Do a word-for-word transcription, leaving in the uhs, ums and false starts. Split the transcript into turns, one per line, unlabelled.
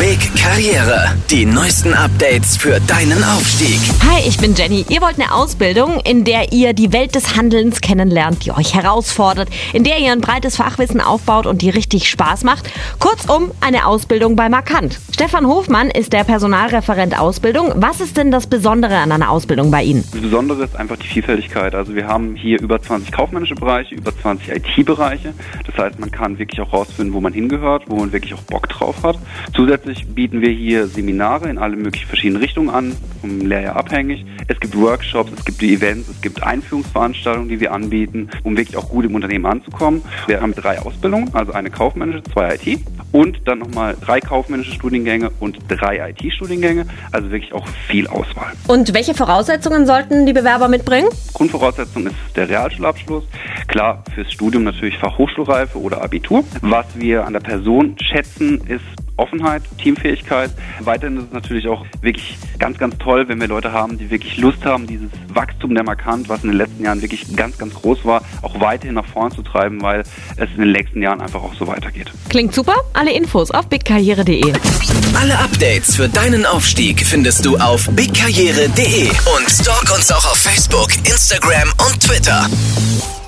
Big Karriere. Die neuesten Updates für deinen Aufstieg.
Hi, ich bin Jenny. Ihr wollt eine Ausbildung, in der ihr die Welt des Handelns kennenlernt, die euch herausfordert, in der ihr ein breites Fachwissen aufbaut und die richtig Spaß macht. Kurzum, eine Ausbildung bei Markant. Stefan Hofmann ist der Personalreferent Ausbildung. Was ist denn das Besondere an einer Ausbildung bei Ihnen?
Das Besondere ist einfach die Vielfältigkeit. Also wir haben hier über zwanzig kaufmännische Bereiche, über zwanzig I T-Bereiche. Das heißt, man kann wirklich auch rausfinden, wo man hingehört, wo man wirklich auch Bock drauf hat. Zusätzlich bieten wir hier Seminare in alle möglichen verschiedenen Richtungen an, vom Lehrjahr abhängig. Es gibt Workshops, es gibt die Events, es gibt Einführungsveranstaltungen, die wir anbieten, um wirklich auch gut im Unternehmen anzukommen. Wir haben drei Ausbildungen, also eine kaufmännische, zwei I T und dann nochmal drei kaufmännische Studiengänge und drei I T-Studiengänge, also wirklich auch viel Auswahl.
Und welche Voraussetzungen sollten die Bewerber mitbringen?
Grundvoraussetzung ist der Realschulabschluss. Klar, fürs Studium natürlich Fachhochschulreife oder Abitur. Was wir an der Person schätzen, ist Offenheit, Teamfähigkeit. Weiterhin ist es natürlich auch wirklich ganz, ganz toll, wenn wir Leute haben, die wirklich Lust haben, dieses Wachstum der Markant, was in den letzten Jahren wirklich ganz, ganz groß war, auch weiterhin nach vorn zu treiben, weil es in den nächsten Jahren einfach auch so weitergeht.
Klingt super. Alle Infos auf big karriere punkt de.
Alle Updates für deinen Aufstieg findest du auf big karriere punkt de und stalk uns auch auf Facebook, Instagram und Twitter.